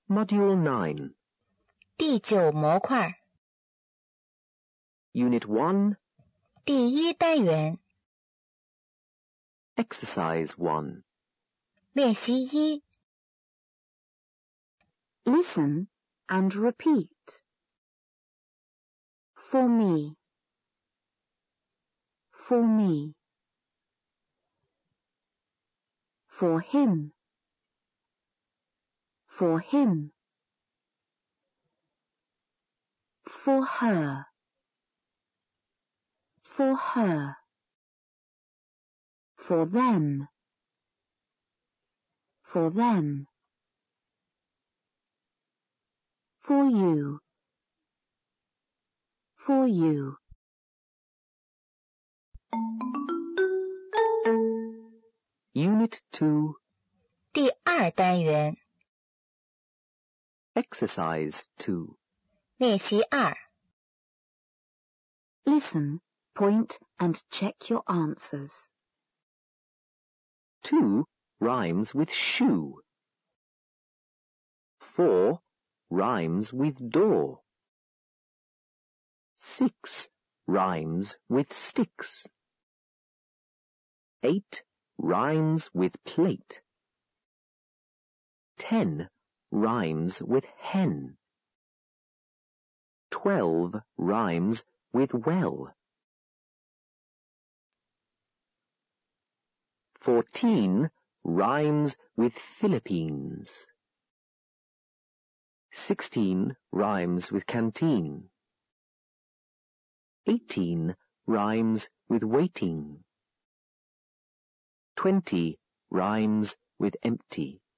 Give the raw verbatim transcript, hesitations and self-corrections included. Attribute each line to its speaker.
Speaker 1: Module nine.
Speaker 2: 第九模块
Speaker 1: Unit one,
Speaker 2: 第一单元
Speaker 1: Exercise one.
Speaker 2: 练习一
Speaker 3: Listen and repeat. For me. For me. For him. For him. For her. For her. For them. For them. For you. For you.
Speaker 1: Unit two,
Speaker 2: 第二单元
Speaker 1: Exercise two.
Speaker 2: 练习二
Speaker 3: Listen, point and check your answers.
Speaker 1: Two rhymes with shoe. Four rhymes with door. Six rhymes with sticks. Eight rhymes with plate. Ten rhymes with hen. Twelve rhymes with well. Fourteen rhymes with Philippines. Sixteen rhymes with canteen. Eighteen rhymes with waiting. Twenty rhymes with empty.